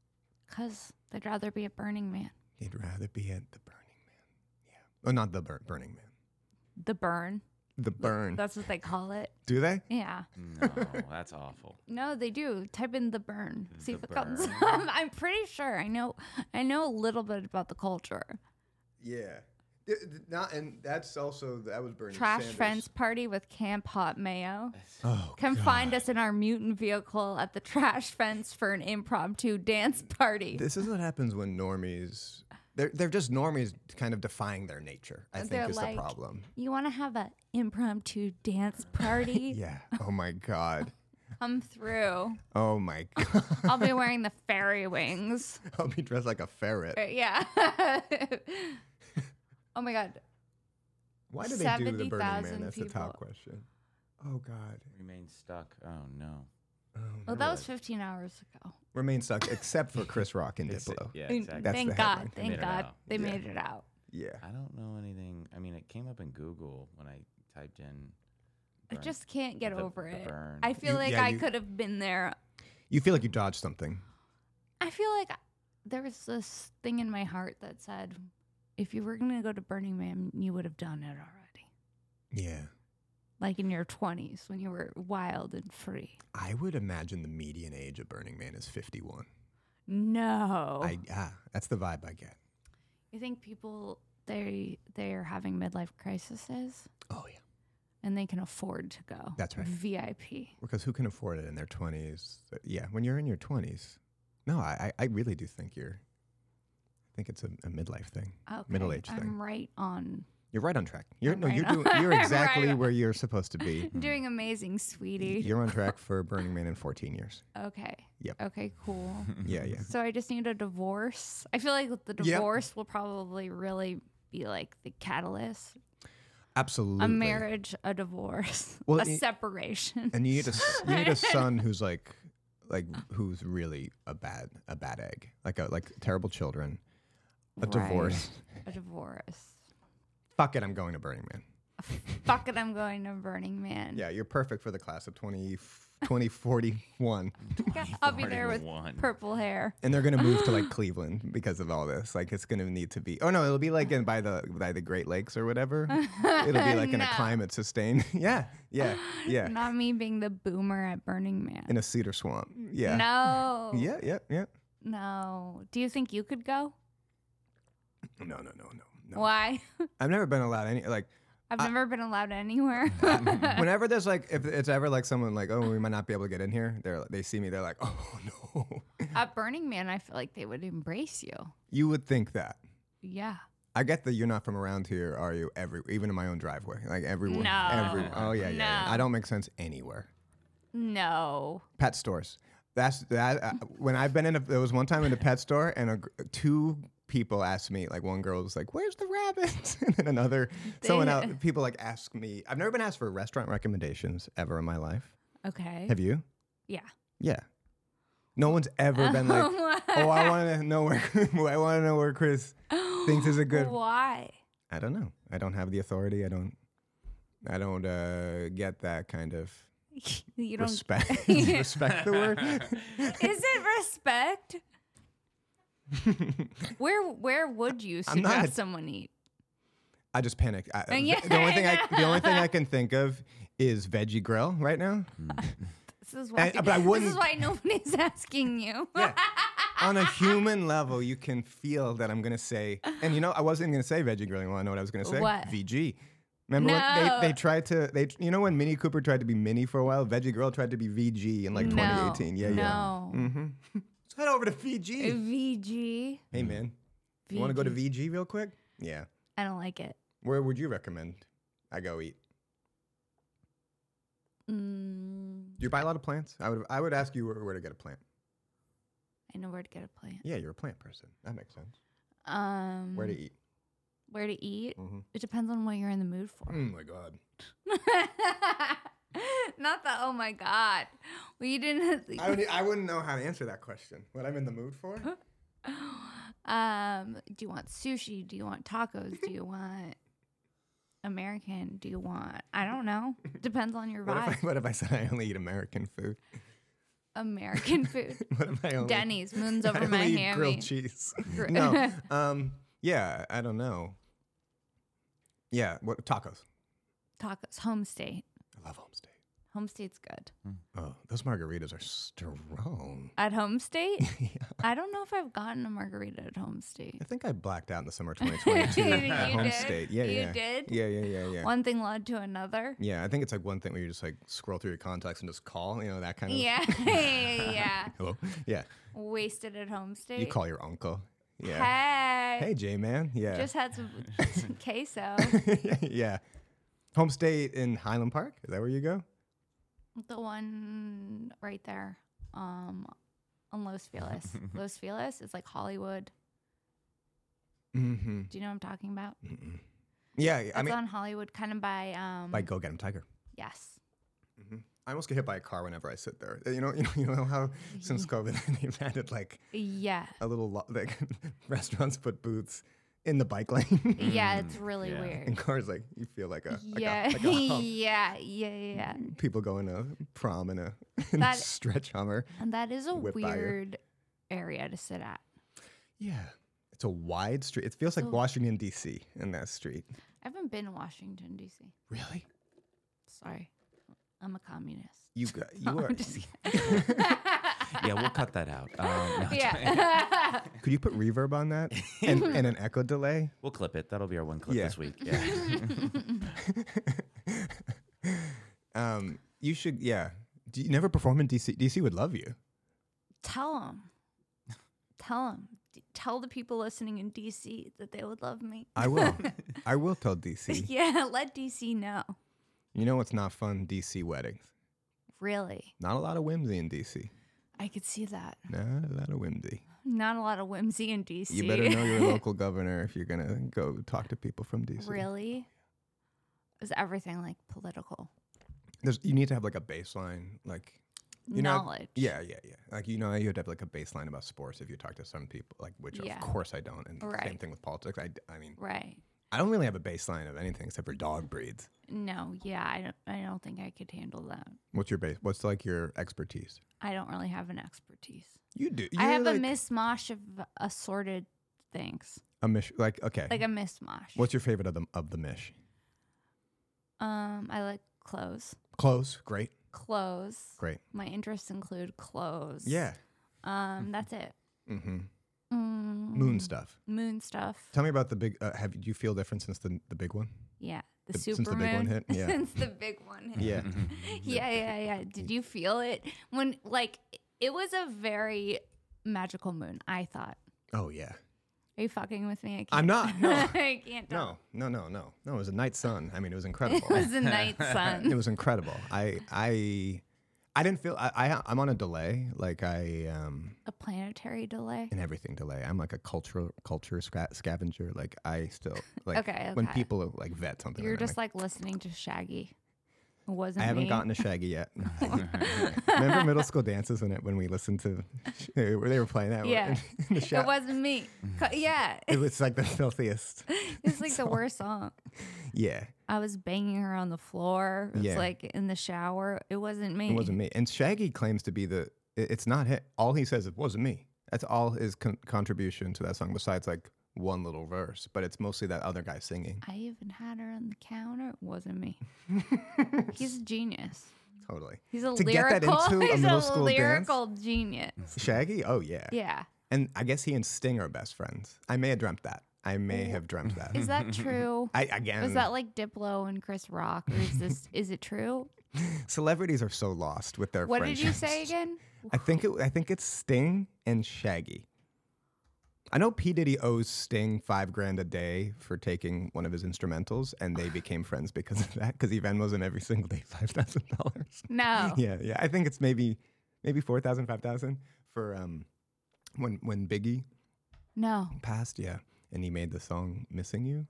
because they'd rather be at Burning Man.
He'd rather be at the Burning Man. Yeah. Oh, not the bur- Burning Man.
The burn.
The burn.
That's what they call it.
Do they?
Yeah.
No, that's awful.
No, they do. Type in the burn. See
The
if it comes
burn.
up. I'm pretty sure. I know. I know a little bit about the culture.
Yeah. Th- th- Not and that's also that was Bernie
Trash
Sanders.
fence party with Camp Hot Mayo.
Oh,
Come
God.
find us in our mutant vehicle at the trash fence for an impromptu dance party.
This is what happens when normies. They're they're just normies, kind of defying their nature. I think
They're
is
like,
the problem.
You want to have an impromptu dance party?
Yeah. Oh my God.
Come through.
Oh my God.
I'll be wearing the fairy wings.
I'll be dressed like a ferret.
Uh, Yeah. Oh my God.
Why do they do the Burning Man?
seventy thousand
That's the top
people.
question. Oh God.
Remain stuck. Oh no.
Oh,
Well,
no.
that was fifteen hours ago.
Remain stuck, except for Chris Rock and
It's-
Diplo.
Yeah,
Thank-
exactly.
That's
Thank
the
God.
headline.
They
Thank
made it
God.
out.
They
Yeah.
made it out.
Yeah.
I don't know anything. I mean, it came up in Google when I typed in.
I
burn-
just can't get
the-
over
the
it.
burn.
I feel
You-
like
yeah,
I
you-
could have been there.
You feel like you dodged something.
I feel like there was this thing in my heart that said, if you were going to go to Burning Man, you would have done it already.
Yeah.
Like in your twenties when you were wild and free.
I would imagine the median age of Burning Man is fifty-one.
No.
I ah, that's the vibe I get.
You think people, they they're having midlife crises
Oh yeah.
and they can afford to go.
That's right.
V I P.
Because who can afford it in their twenties? Yeah, when you're in your twenties. No, I, I I really do think you're. I think it's a, a midlife thing,
Okay.
middle age
I'm
thing.
right on.
You're right on track. You're
I'm
no,
right
you're
on-
doing. You're
I'm
exactly
right on-
where you're supposed to be.
Doing amazing, sweetie.
You're on track for Burning Man in fourteen years.
Okay.
Yep.
Okay, cool.
Yeah, yeah.
So I just need a divorce. I feel like the
Yep.
divorce will probably really be like the catalyst.
Absolutely.
A marriage, a divorce,
Well,
a
it-
separation.
And you need a s- you need a son who's like like who's really a bad a bad egg, like a like terrible children, a
Right.
divorce.
A divorce.
Fuck it, I'm going to Burning Man.
Fuck it, I'm going to Burning Man.
Yeah, you're perfect for the class of twenty, twenty forty-one.
I'll be there with
forty-one.
purple hair.
And they're gonna move to like Cleveland because of all this. Like it's gonna need to be. Oh no, it'll be like in by the by the Great Lakes or whatever. It'll be like in a
No.
climate sustained. yeah, yeah, yeah.
Not me being the boomer at Burning Man.
In a cedar swamp. Yeah.
No.
Yeah, yeah, yeah.
No. Do you think you could go?
No, no, no, no, no.
Why?
I've never been allowed any like
I've never been allowed anywhere.
Whenever there's like, if it's ever like someone like, oh, we might not be able to get in here, they're they see me, they're like, oh no.
At Burning Man, I feel like they would embrace you.
You would think that.
Yeah.
I get that you're not from around here, are you? Every even in my own driveway, like everywhere.
No.
Every, oh yeah, yeah, yeah.
No.
I don't make sense anywhere.
No.
Pet stores. That's that. Uh, when I've been in, a, there was one time in a pet store, and a, gr- two people asked me, like one girl was like, "Where's the rabbit?" And then another, someone else, people like ask me. I've never been asked for restaurant recommendations ever in my life.
Okay.
Have you?
Yeah.
Yeah. No one's ever been like,
Oh,
"Oh, I want to know where I want to know where Chris thinks is a good."
Why?
I don't know. I don't have the authority. I don't. I don't uh, get that kind of
You don't.
respect. Is respect the word?
Is it respect? Where Where would you
I'm not
suggest
a-
someone eat?
I just panicked. I,
Yeah,
the only thing I,
I
the only thing I can think of is Veggie Grill right now.
This is why.
And- but I
this
wouldn't-
is why nobody's asking you.
Yeah. On a human level, you can feel that I'm gonna say, and you know, I wasn't gonna say Veggie Grill. You want to know what I was gonna say?
What?
V G. Remember when
No.
they, they tried to they you know when Mini Cooper tried to be Mini for a while, Veggie Grill tried to be V G in like
No.
twenty eighteen. Yeah, yeah.
No.
Mm-hmm. Let's head over to V G.
V G.
Hey man, you want to go to V G real quick? Yeah.
I don't like it.
Where would you recommend I go eat?
Mm,
Do you buy a lot of plants? I would I would ask you where, where to get a plant.
I know where to get a plant.
Yeah, you're a plant person. That makes sense.
Um,
Where to eat?
Where to eat?
Mm-hmm.
It depends on what you're in the mood for.
Oh my god.
Not the oh my god. Well, you didn't.
I would I wouldn't know how to answer that question. What I'm in the mood for?
Um, do you want sushi? Do you want tacos? Do you want American? Do you want? I don't know. Depends on your
What if, I,
vibe.
what if I said I only eat American food?
American food.
What if I only
Denny's moons
I
over
only
my
eat
hammy.
grilled cheese?
Gr-
No. Um. Yeah. I don't know. Yeah. What tacos?
Tacos. Home state.
I love home state.
Home state's good.
Oh, those margaritas are strong.
At home state?
Yeah.
I don't know if I've gotten a margarita at home state.
I think I blacked out in the summer twenty twenty-two
You
at home
did?
state. Yeah,
You
yeah.
did?
Yeah, yeah, yeah, yeah.
One thing led to another.
Yeah, I think it's like one thing where you just like scroll through your contacts and just call, you know, that kind of.
Yeah. yeah.
Hello. Yeah.
Wasted at home state.
You call your uncle. Yeah.
Hey.
Hey, J man. Yeah.
Just had some queso.
Yeah. Home state in Highland Park. Is that where you go?
The one right there. Um on Los Feliz. Los Feliz is like Hollywood.
Mm-hmm.
Do you know what I'm talking about?
Yeah. yeah,
It's
I mean,
on Hollywood, kind of by um
by Go Get 'Em Tiger.
yes.
I almost get hit by a car whenever I sit there. You know, you know, you know how since COVID they've added like
Yeah.
a little lo- like restaurants put booths in the bike lane.
Yeah, it's really
Yeah.
weird.
And cars like you feel like a like
Yeah.
a, like a hump.
yeah, yeah, yeah.
People going to prom in a, in a
That-
stretch Hummer.
And that is a
Whip by you.
weird area to sit at.
Yeah, it's a wide street. It feels like
So-
Washington D C in that street.
I haven't been to Washington D C.
Really?
Sorry. I'm a communist.
You got you
No,
are.
I'm just kidding.
Yeah, we'll cut that out. Um, no,
yeah.
Could you put reverb on that and, and an echo delay?
we'll clip it. That'll be our one clip
Yeah.
this week. Yeah.
Um, you should. Yeah. Do you never perform in D C? D C would love you.
Tell them. Tell them. Tell the people listening in D C that they would love me.
I will. I will tell D C.
Yeah, let D C know.
You know what's not fun? D C weddings.
Really.
Not a lot of whimsy in D C.
I could see that.
Not a lot of whimsy.
Not a lot of whimsy in D C.
You better know your local governor if you're gonna go talk to people from D C.
Really? Is everything like political?
There's you need to have like a baseline, like you know.
Knowledge.
Yeah, yeah, yeah. Like you know, you have to have like a baseline about sports if you talk to some people, like which
Yeah.
of course I don't. And
Right.
same thing with politics. I, d- I mean,
Right.
I don't really have a baseline of anything except for dog breeds.
No, yeah, I don't I don't think I could handle that.
What's your base? What's like your expertise?
I don't really have an expertise.
You do.
I
You're
have
like
a mishmash of assorted things.
a mish. Like okay.
Like a mishmash.
What's your favorite of the of the mish?
Um, I like clothes.
Clothes. Great.
Clothes.
Great.
My interests include clothes.
Yeah.
Um, that's it.
Mm-hmm.
Mm,
Moon stuff.
Moon stuff.
Tell me about the big. Uh, have do you feel different since the the big one?
Yeah. The,
The-
super
since the big one
moon.
hit? Yeah.
Since the big one hit.
Yeah.
Yeah, yeah, yeah. Did you feel it when like it was a very magical moon? I thought.
Oh yeah.
Are you fucking with me? I can't.
I'm not. No.
I can't. Tell.
No, no, no, no. No, it was a night sun. I mean, it was incredible.
It was a night
it
sun.
was incredible. I I I didn't feel I, I I'm on a delay. Like I um
A planetary delay.
in everything delay. I'm like a cultural culture sca- scavenger. Like I still like
Okay,
when
okay.
people like vet something.
You're
and I'm
just like listening to Shaggy. It
I
wasn't
haven't
me.
gotten to Shaggy yet. Remember middle school dances when it when we listened to where they were playing that
Yeah.
in the
It
shower.
wasn't me. Co- Yeah.
It was like the filthiest.
It's like the worst song.
Yeah,
I was banging her on the floor. It was
Yeah.
like in the shower. It wasn't me.
it wasn't me. And Shaggy claims to be the. it- It's not him. All he says it wasn't me. That's all his con- contribution to that song. Besides like one little verse, but it's mostly that other guy singing.
I even had her on the counter. It wasn't me. He's a genius.
Totally.
He's a
To get that
lyrical.
into a
he's
middle
a
school dance?
lyrical genius.
Shaggy? Oh yeah.
Yeah.
And I guess he and Sting are best friends. I may have dreamt that. I may have dreamt that.
Is that true?
I again.
Was that like Diplo and Chris Rock, or is this? Is it true?
Celebrities are so lost with their
What did you
friendships.
say again?
I think it. I think it's Sting and Shaggy. I know P Diddy owes Sting five grand a day for taking one of his instrumentals, and they became friends because of that. Because he Venmos him every single day five thousand dollars.
No.
Yeah, yeah. I think it's maybe maybe four thousand, five thousand for um when when Biggie
No.
passed. Yeah, and he made the song "Missing You."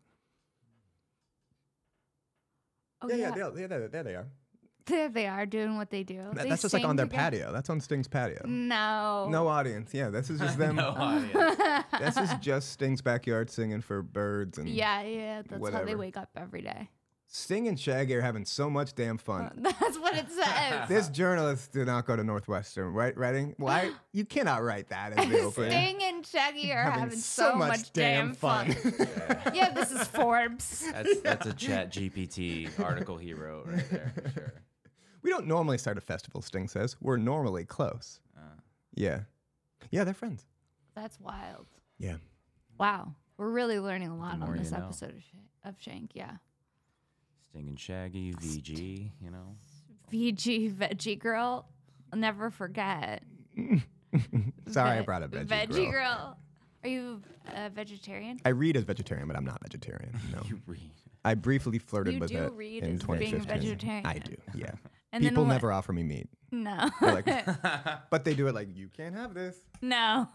Oh
yeah,
yeah.
yeah, there, there, there they are.
There they are doing what they do.
That-
They
that's just like
sing
on their
together.
patio. That's on Sting's patio.
No.
No audience. Yeah, this is just them.
No audience.
This is just Sting's backyard singing for birds and
Yeah, yeah. That's how they
Whatever.
wake up every day.
Sting and Shaggy are having so much damn fun.
That's what it says.
This journalist did not go to Northwestern, right? Writing? Why? You cannot write that as the opening.
Sting and Shaggy are having, so, much, damn fun.
Yeah.
Yeah, this is Forbes.
That's that's a Chat G P T article he wrote right there. For sure.
We don't normally start a festival, Sting says. We're normally close.
Uh,
Yeah. Yeah, they're friends.
That's wild.
Yeah.
Wow. We're really learning a lot
more
on
you
this
know.
episode of, Sh- of Shank. Yeah.
Sting and Shaggy, V G, you know.
V G Veggie Girl. I'll never forget.
Sorry I
Ve-
brought up Veggie,
Veggie
Girl.
Girl. Are you a vegetarian?
I read as vegetarian, but I'm not vegetarian. No.
You read.
I briefly flirted
You
with
do
it
read
in
as
twenty
being
fifteen.
vegetarian.
I do, yeah.
And then
People
what-
never offer me meat.
No.
They're like, but they do it like, you can't have this.
No.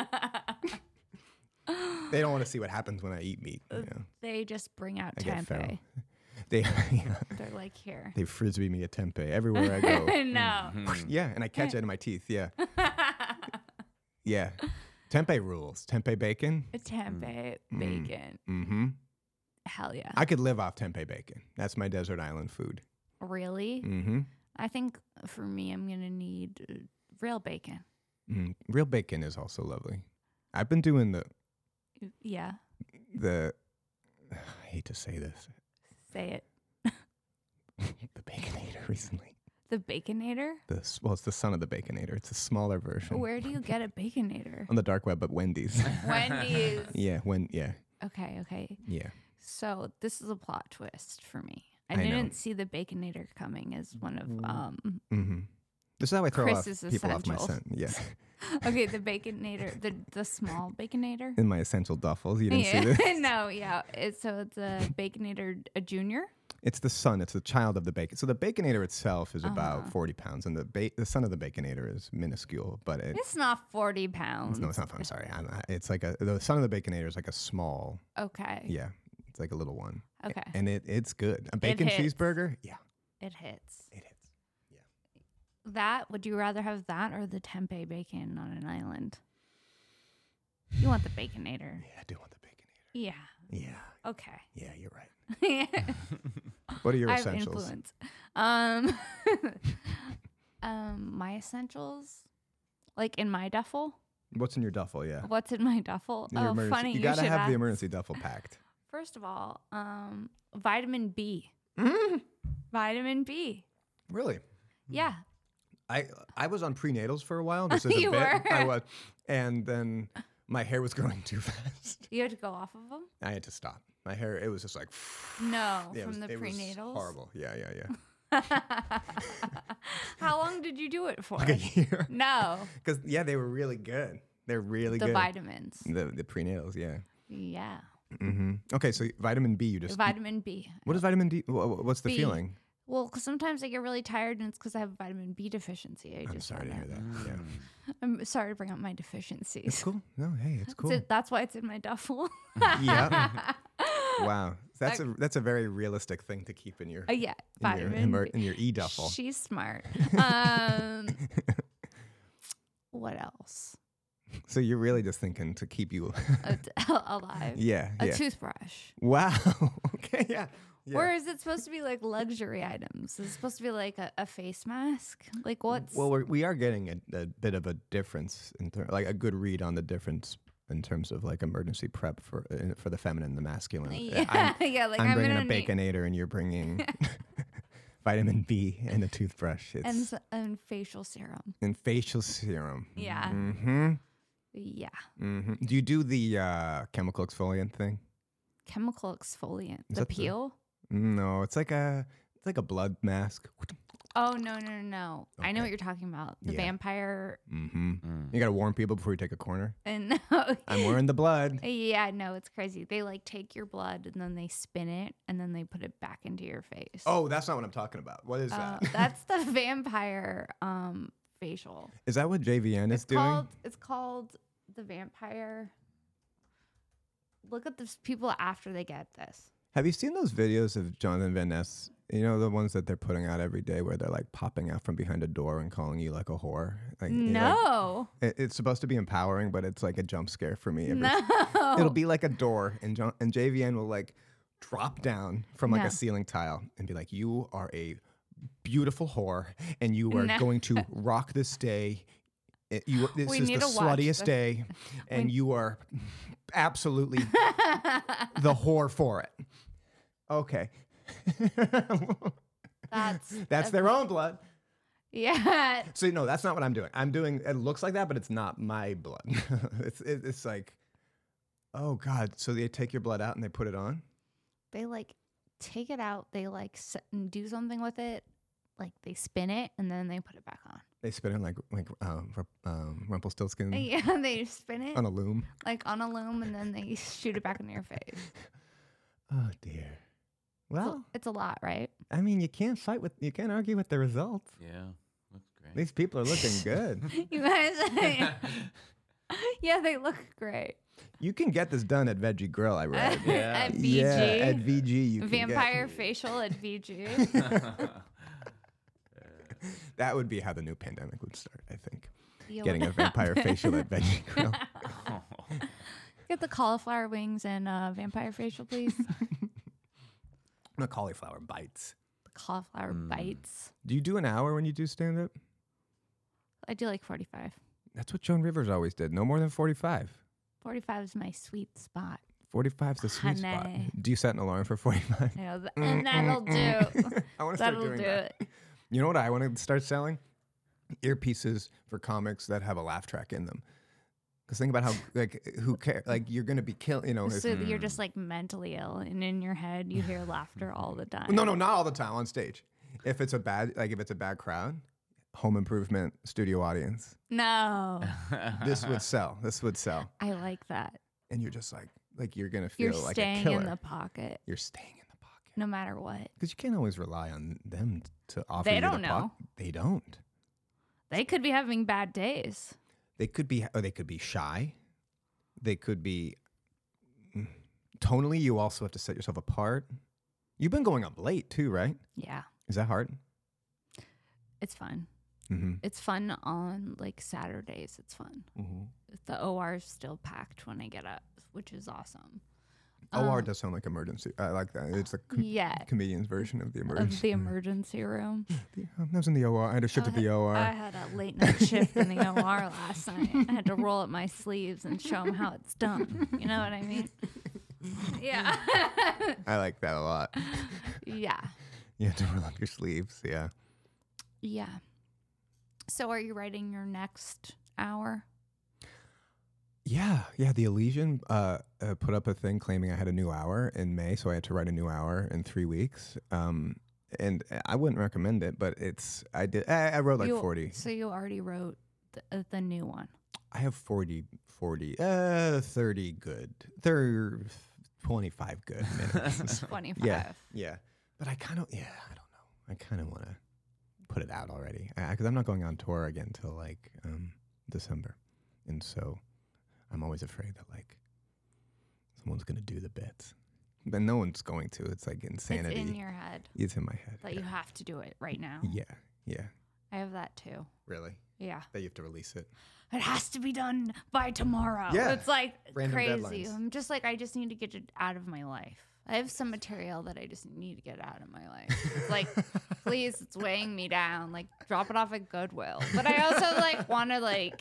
They don't want to see what happens when I eat meat. You know?
They just bring out
I get feral.
tempeh.
They yeah,
They're like, here.
they frisbee me a tempeh everywhere I go.
No.
Yeah, and I catch it in my teeth. Yeah, yeah. Tempeh rules. Tempeh bacon.
Tempeh, bacon.
Mm-hmm.
Hell yeah.
I could live off tempeh bacon. That's my desert island food.
Really?
Mm-hmm.
I think for me, I'm going to need uh, real bacon.
Mm. Real bacon is also lovely. I've been doing the
Yeah.
the. I hate to say this.
Say it.
The Baconator recently.
The Baconator?
The s- well, it's the son of the Baconator. It's a smaller version
Where do you get a Baconator?
on the dark web, but Wendy's.
Wendy's.
yeah, when yeah,
Okay, okay.
yeah.
So this is a plot twist for me. I,
I know.
didn't see the Baconator coming as one of um
Mm-hmm. This is how I throw
Chris's
off people off my
essentials.
scent. Yeah,
okay, the Baconator, the the small Baconator.
in my essential duffels. You didn't
Yeah.
see this?
no, yeah. It's, so it's a Baconator, a junior.
It's the son. It's the child of the bacon. So the Baconator itself is
Uh-huh.
about forty pounds, and the ba- the son of the Baconator is minuscule. But it,
It's not forty pounds.
no, it's not. I'm sorry. I'm not, it's like a the son of the Baconator is like a small.
Okay.
Yeah, it's like a little one.
Okay.
And it it's good. A bacon
hits.
cheeseburger. Yeah,
It hits.
it hits.
That, would you rather have that or the tempeh bacon on an island? You want the Baconator.
Yeah, I do want the Baconator.
Yeah.
Yeah,
Okay.
yeah, you're right. What are your
I have
essentials?
influence. Um, um, my essentials, like in my duffel.
What's in your duffel? Yeah.
What's in my duffel?
Your
oh,
emergency-
funny.
You
You,
gotta
should
have
ask.
the emergency duffel packed.
First of all, um, vitamin B.
Mm.
Vitamin B.
Really?
Yeah.
I I was on prenatals for a while. Just as a
You
bit.
were?
I was, and then my hair was growing too fast.
You had to go off of them.
I had to stop. My hair, it was just like,
No,
yeah, it
from
was-
the
it was
prenatals.
horrible. Yeah, yeah, yeah.
How long did you do it for?
Like a year.
No,
Because yeah, they were really good. They're really
the
good.
vitamins.
The the prenatals, yeah.
Yeah,
hmm Okay, so vitamin B, you just.
vitamin B.
What is vitamin D? wha- wha- What's the
B.
feeling?
Well, 'cause sometimes I get really tired, and it's because I have vitamin B deficiency. I
I'm
just
sorry to
found
hear
out.
that. Yeah.
I'm sorry to bring up my
It's
deficiencies.
cool. No, hey, it's cool.
So that's why it's in my duffel.
Yeah. Wow. That's a that's a very realistic thing to keep in your
Uh, yeah,
in your,
vitamin
emer-
B.
in your e duffel.
She's smart. Um, what else?
So you're really just thinking to keep you.
A- alive.
yeah.
A
Yeah.
toothbrush.
Wow. Okay. Yeah. Yeah.
Or is it supposed to be like luxury items? Is it supposed to be like a, a face mask? Like what's
Well, we're, we are getting a, a bit of a difference in ter- like a good read on the difference in terms of like emergency prep for uh, for the feminine and the masculine. Uh,
yeah,
I'm,
yeah. Like
I'm,
I'm,
bringing
in
a
a neat-
baconator and you're bringing vitamin B and a toothbrush. It's
and, s- and facial serum.
and facial serum.
Yeah.
Mm-hmm.
Yeah.
Mm-hmm. Do you do the uh, chemical exfoliant thing?
Chemical exfoliant.
Is
The
that the-
peel?
No, it's like a it's like a blood mask.
Oh no, no, no, no. I know
Okay.
what you're talking about. The
Yeah.
vampire
Mm-hmm.
Mm.
You gotta warn people before you take a corner.
and no.
I'm wearing the blood.
Yeah, no, it's crazy. They like take your blood and then they spin it and then they put it back into your face.
Oh, that's not what I'm talking about. What is
Uh,
that?
that's the vampire um facial.
Is that what J V N is
It's
doing?
called it's called the vampire. Look at the people after they get this.
Have you seen those videos of Jonathan Van Ness? You know, the ones that they're putting out every day where they're like popping out from behind a door and calling you like a whore? Like, you know, like-
No.
it- it's supposed to be empowering, but it's like a jump scare for me. Every,
No.
It'll be like a door, and, John, and J V N will like drop down from like
No.
a ceiling tile and be like, "You are a beautiful whore, and you are
No.
going to rock this day. It- you, this
We
is
need
the
to watch
sluttiest
this.
day, and you are absolutely the whore for it." Okay.
That's
That's their own blood.
yeah.
So no, that's not what I'm doing. I'm doing. It looks like that, but it's not my blood. it's it, it's like, oh god. So they take your blood out and they put it on.
They like take it out. They like s- and do something with it. Like they spin it and then they put it back on.
They spit it like like um, Ru- um, Rumpelstiltskin
Yeah, they spin it
on a loom.
like on a loom and then they shoot it back in your face.
Oh dear. Well,
It's a lot, right?
I mean, you can't fight with, you can't argue with the results.
Yeah, looks great.
These people are looking good.
You guys, yeah, they look great.
You can get this done at Veggie Grill. I read.
Yeah.
At V G,
Yeah, at V G, you can get-
vampire facial at V G.
That would be how the new pandemic would start. I think
Yeah,
getting a vampire facial at Veggie Grill.
Get the cauliflower wings and uh, vampire facial, please.
No, cauliflower bites.
The cauliflower bites.
Do you do an hour when you do stand up?
I do like forty-five.
That's what Joan Rivers always did. No more than forty-five.
forty-five is my sweet spot.
forty-five is the sweet spot.
Honey.
Do you set an alarm for forty-five?
You know, th- and that'll do.
I want to start
That'll
doing
do
that.
it.
You know what I want to start selling? Earpieces for comics that have a laugh track in them. Because think about how, like, who care? Like, you're going to be killing, you know. if-
So that you're just like mentally ill, and in your head you hear laughter all the time.
no, no, not all the time on stage. If it's a bad, like, if it's a bad crowd, home improvement studio audience,
No,
this would sell. This would sell.
I like that.
And you're just like, like, you're going to feel
You're
like a
staying
killer.
in the pocket
You're staying in the pocket.
no matter what.
Because you can't always rely on them to offer
They
you
don't
the
know.
po- They don't.
They could be having bad days.
They could be, or they could be shy. They could be mm, tonally. You also have to set yourself apart. You've been going up late too, right?
Yeah,
Is that hard?
it's fun.
Mm-hmm.
It's fun on like Saturdays. It's fun.
Mm-hmm.
The O R is still packed when I get up, which is awesome.
O R
Um,
does sound like emergency. I like that. It's a com-
Yeah,
comedian's version of the
of
emergency.
the emergency room.
The- I was in the O R. I had to shift to the O R.
I had a late night shift in the O R last night. I had to roll up my sleeves and show them how it's done. You know what I mean? Yeah.
I like that a lot.
Yeah.
You have to roll up your sleeves. Yeah.
Yeah. So are you writing your next hour?
Yeah, yeah. The Elysian uh, uh, put up a thing claiming I had a new hour in May, so I had to write a new hour in three weeks. Um, and I wouldn't recommend it, but it's I did. I, I wrote like
You-
forty.
So you already wrote the, uh, the new one.
I have forty, forty, uh, thirty good, thirty, twenty-five good minutes.
twenty-five.
Yeah, yeah. But I kind of, yeah, I don't know. I kind of want to put it out already because I'm not going on tour again till like um, December, and so I'm always afraid that like someone's gonna do the bits, but no one's going to. It's like insanity.
It's in your head
It's in my head.
that
yeah.
you have to do it right now.
yeah, yeah.
I have that too.
Really?
Yeah.
That you have to release it.
It has to be done by tomorrow.
Yeah.
It's like
Random
crazy.
deadlines.
I'm just like, I just need to get it out of my life. I have some material that I just need to get out of my life. It's like, please, it's weighing me down. Like, drop it off at Goodwill. But I also like want to like,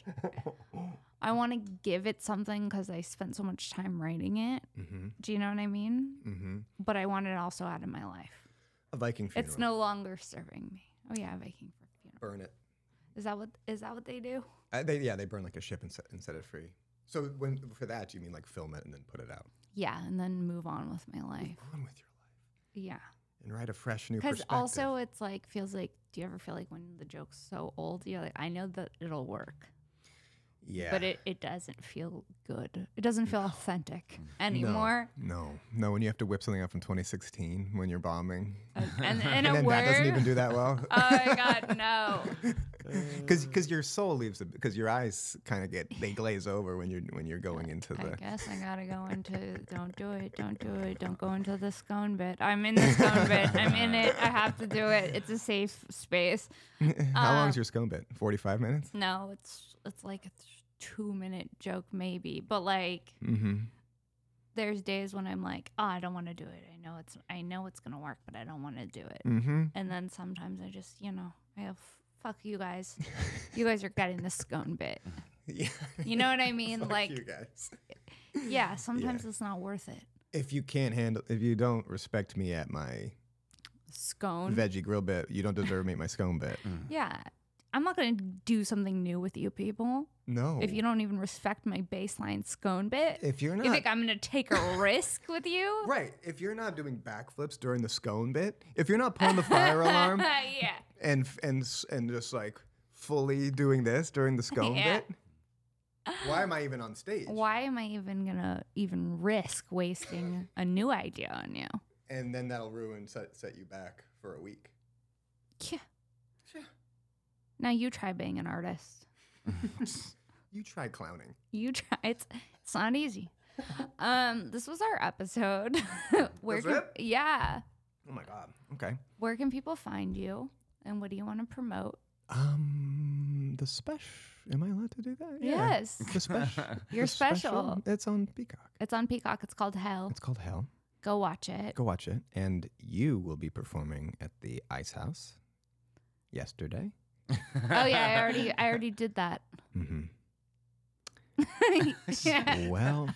I want to give it something because I spent so much time writing it.
Mm-hmm.
Do you know what I mean?
Mm-hmm.
But I want it also out of my life.
A Viking funeral.
It's no longer serving me. Oh yeah, Viking for funeral.
Burn it.
Is that what is that what they do?
Uh, they, yeah, they burn like a ship and set, and set it free. So when for that, you mean like film it and then put it out?
Yeah, and then move on with my life.
Move on with your life
Yeah.
and write a fresh new
Because
perspective.
also it's like feels like do you ever feel like when the joke's so old, you're like, I know that it'll work.
yeah,
But it, it doesn't feel good. It doesn't feel authentic anymore.
No, no. When you have to whip something up from twenty sixteen when you're bombing,
Uh, and and,
and
a
then
word.
that doesn't even do that well.
Oh my god, no.
Because because your soul leaves because your eyes kind of get they glaze over when you're when you're going into
I
the.
guess I gotta go into don't do it, don't do it, don't go into the scone bit. I'm in the scone bit. I'm in it. I have to do it. It's a safe space.
How long
uh,
is your scone bit? Forty-five minutes.
No, it's it's like a two minute joke maybe, but like
Mm-hmm.
there's days when I'm like, oh, I don't want to do it. I know it's I know it's gonna work, but I don't want to do it.
Mm-hmm.
And then sometimes I just, you know, I have fuck you guys. You guys are getting the scone bit.
Yeah.
You know what I mean?
Fuck
Like,
you guys.
yeah, sometimes it's not worth it.
If you can't handle, if you don't respect me at my
Scone.
veggie grill bit, you don't deserve me at my scone bit.
Yeah. I'm not going to do something new with you people
No.
if you don't even respect my baseline scone bit.
If you're
You
not
think I'm going to take a risk with you?
right, if you're not doing backflips during the scone bit, if you're not pulling the fire alarm
yeah.
and and s- and just like fully doing this during the scone
Yeah.
bit, why am I even on stage?
Why am I even going to even risk wasting a new idea on you?
And then that'll ruin set set you back for a week.
Yeah. Now you try being an artist.
You try clowning.
You try. It's it's not easy. Um, this was our episode. Where
That's
can,
it?
yeah.
Oh my god. Okay.
Where can people find you? And what do you want to promote?
Um, the special. Am I allowed to do that? Yeah.
Yes.
The special.
You're special.
It's on Peacock.
It's on Peacock. It's called Hell.
It's called Hell.
Go watch it.
Go watch it. And you will be performing at the Ice House yesterday.
Oh yeah, I already I already did that.
Mm-hmm.
Yeah.
Well,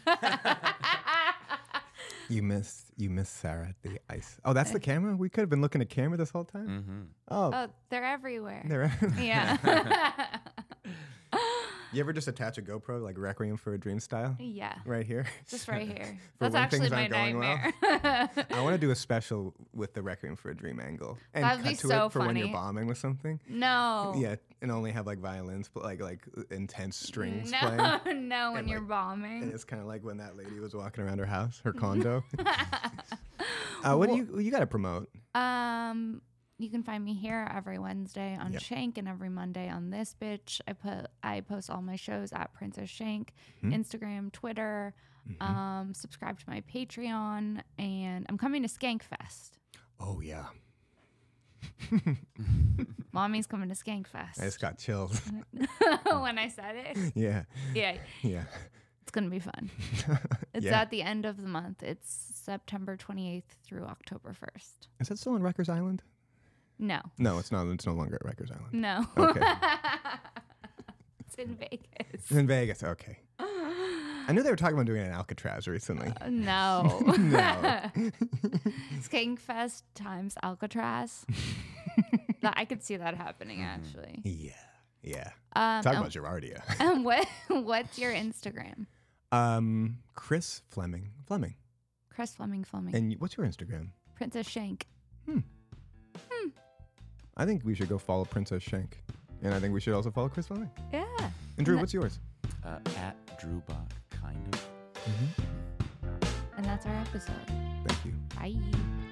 you missed you missed Sarah at the ice. Oh, that's the camera? We could have been looking at camera this whole time.
Mm-hmm.
Oh,
Oh, they're everywhere.
there.
Yeah.
You ever just attach a GoPro like Requiem for a Dream style
Yeah.
right here?
Just right here.
For
That's
when
actually
things
my
aren't going well?
nightmare.
I want to do a special with the Requiem for a Dream angle and
That'd
cut
be
to
so
it for when you're
funny.
bombing with something.
No.
Yeah, and only have like violins, but like like intense strings
no,
playing.
no, when
And,
you're
like,
bombing.
And it's kind of like when that lady was walking around her house, her condo. uh, what do you you got to promote?
Um, you can find me here every Wednesday on
Yep.
Shank and every Monday on This Bitch. I put I post all my shows at Princess Shank,
Mhm.
Instagram, Twitter.
Mhm.
Um, subscribe to my Patreon, and I'm coming to Skankfest.
Oh yeah,
Mommy's coming to Skankfest.
I just got chills.
When I said it,
yeah,
yeah,
yeah.
it's gonna be fun. It's
yeah.
at the end of the month. It's September twenty-eighth through October first.
Is that still on Rikers Island?
No,
No, it's not. It's no longer at Rikers Island.
no.
Okay.
It's in Vegas.
It's in Vegas. Okay. I knew they were talking about doing it in Alcatraz recently.
Uh, no.
No.
Skankfest times Alcatraz. That I could see that happening actually.
Yeah, yeah.
Um,
Talk
and,
about Gerardia.
and what what's your Instagram?
Um, Chris Fleming. Fleming.
Chris Fleming Fleming.
And what's your Instagram?
Princess Shank.
I think we should go follow Princess Shank. And I think we should also follow Chris Fleming.
Yeah.
And Drew,
And
what's yours?
Uh, at Drew Bach, kind of.
And that's our episode.
Thank you.
Bye.